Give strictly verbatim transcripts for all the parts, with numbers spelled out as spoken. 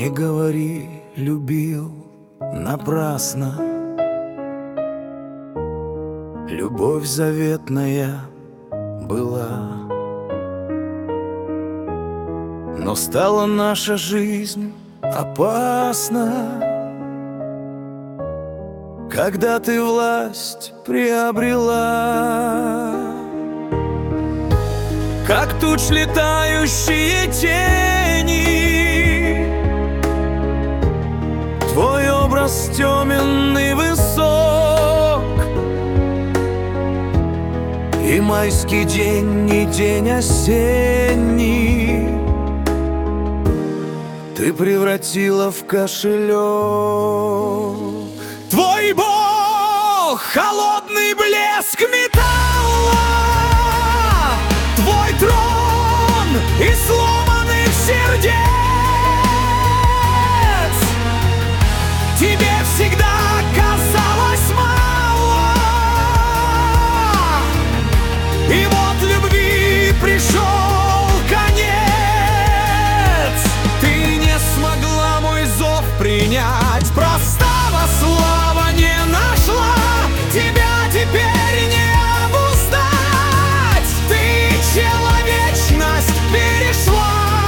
Не говори, любил напрасно. Любовь заветная была, но стала наша жизнь опасна, когда ты власть приобрела. Как туч летающие тени, твой образ темен и высок, и майский день не день осенний ты превратила в кошелек. Твой бог — холодный блеск металла, твой трон из сломанных сердец. Тебе всегда казалось мало, и вот любви пришел конец. Ты не смогла мой зов принять, простого слова не нашла, тебя теперь не обуздать. Ты человечность перешла.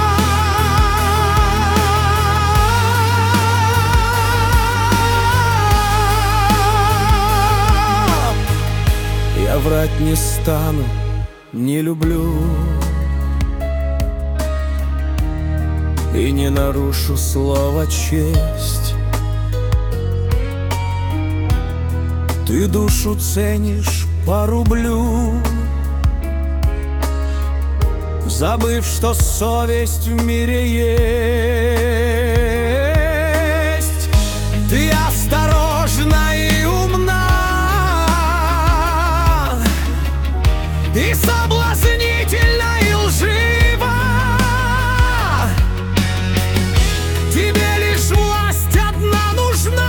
Я врать не стану, не люблю и не нарушу слова честь. Ты душу ценишь по рублю, забыв, что совесть в мире есть. Ты осторожна и умна, и соблазнительна и лжива. Тебе лишь власть одна нужна,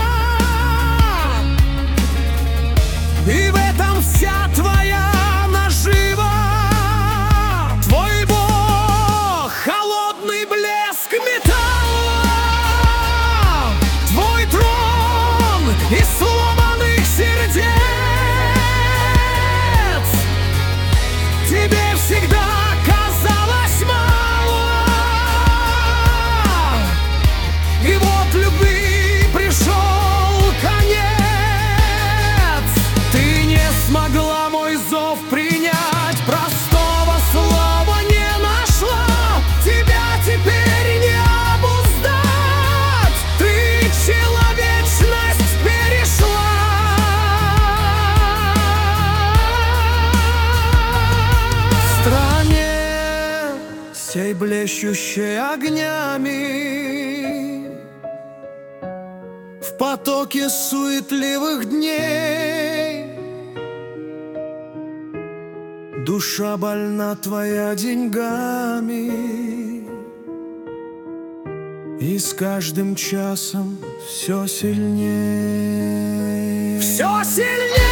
и в этом вся твоя нажива. Твой бог — холодный блеск металла, твой трон из сломанных сердец. Тебе всегда казалось мало, и вот любви пришел конец. Ты не смогла мой зов принять, простого слова не нашла, тебя теперь не обуздать. Ты человечность перешла. В стране сей блещущей огнями, в потоке суетливых дней, душа больна твоя деньгами, и с каждым часом все сильнее, все сильнее.